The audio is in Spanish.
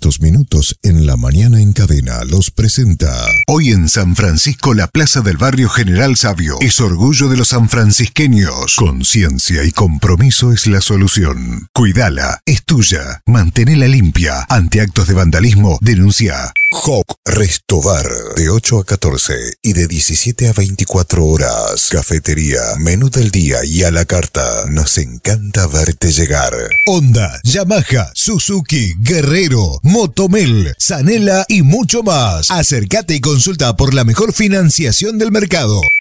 Estos minutos en La Mañana en Cadena los presenta. Hoy en San Francisco, la plaza del barrio General Sabio es orgullo de los sanfrancisqueños. Conciencia y compromiso es la solución. Cuidala, es tuya. Mantenela limpia. Ante actos de vandalismo, denuncia. Hock Restobar, de 8 a 14 y de 17 a 24 horas. Cafetería, menú del día y a la carta. Nos encanta verte llegar. Honda, Yamaha, Suzuki, Guerrero, Motomel, Sanela y mucho más. Acércate y consulta por la mejor financiación del mercado.